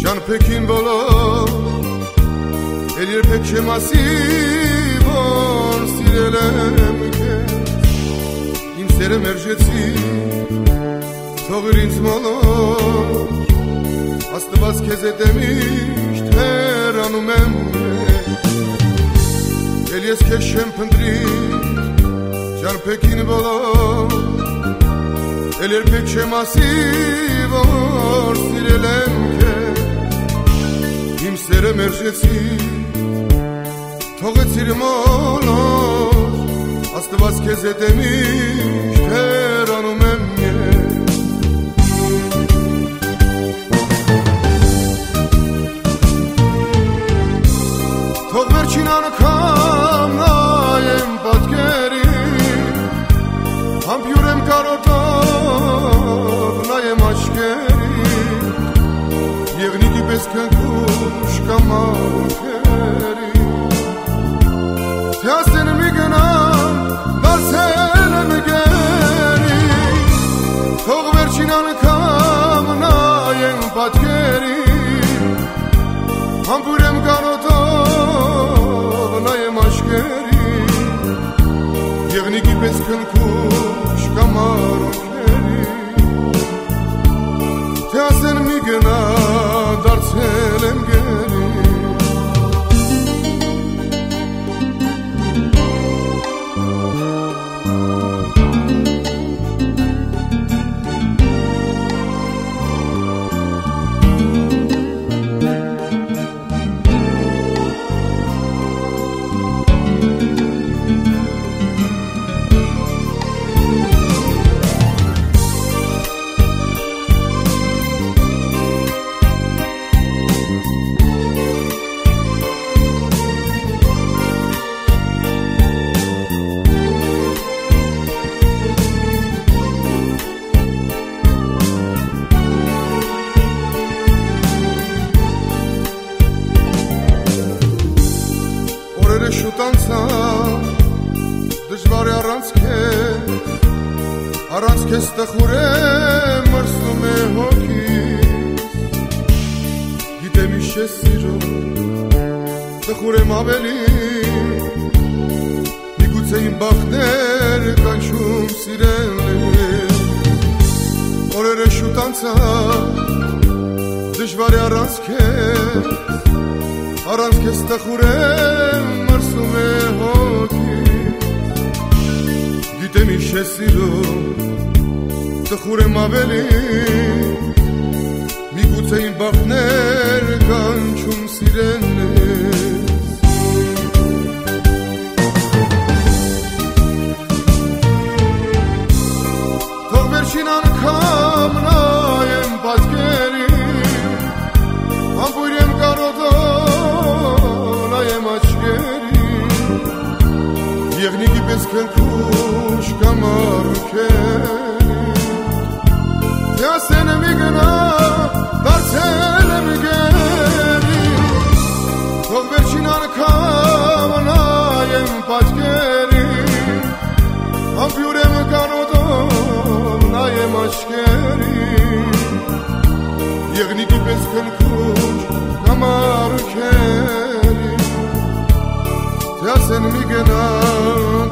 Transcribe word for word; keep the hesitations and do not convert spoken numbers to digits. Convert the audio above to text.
Ջան Փեքին բոլոր Էլ երբեք չեմ ասի որ սիրել եմ քեզ Իմ սերը մերժեցի թողիր ինձ մոլոր Աստված քեզ հետ է միշտ հեռանում եմ Էլ ես քեզ չեմ փնտրի Ջան Փեքին բոլոր Էլ երբեք չեմ ասի որ սիրել եմ քեզ Իմ սերը մերժեցի թողեցիր մոլոր Աստված քեզ հետ է միշտ հեռանում եմ Թող վերջին անգամ նայեմ պատկերին Համբյուր եմ կարոտով նայեմ աչքերին Եղնիկի պես քնքուշ կամ աղքերին Թե ասեն մի գնամ դարձել եմ գերին Թող վերջին անգամ նայեմ պատկերին Համբյուր եմ կարոտով նայեմ աչքերին Եղնիկի պես քնքուշ կամ աղքերին Թե ասեն մի գնա դարձել եմ գերին Շուտ անցավ դժվար է առանց քեզ առանց քեզ տխուր է մրսում է հոգիս գիտեմ ինչ ես սիրում տխուր եմ ավելի միգուցե իմ բախտեր կանչում սիրել օրերը շուտ անցավ դժվար է առանց քեզ առանց քեզ տխուր եմ մրսում է հոգիս գիտեմ ինչ ես սիրում տխուր եմ ավելի միգուցե իմ բախտներ կանչում սիրելես թող վերջին անգամ նայեմ պատկերին համբույր եմ կարոտով նայեմ աչքերին եղնիկի պես քնքուշ կամ աղքերին թե ասեն մի գնա դարձել եմ գերին թող վերջին անգամ նայեմ պատկերին համբյուր եմ կարոտով նայեմ աչքերին եղնիկի պես քնքուշ կամ աղքերին թե ասեն մի գնա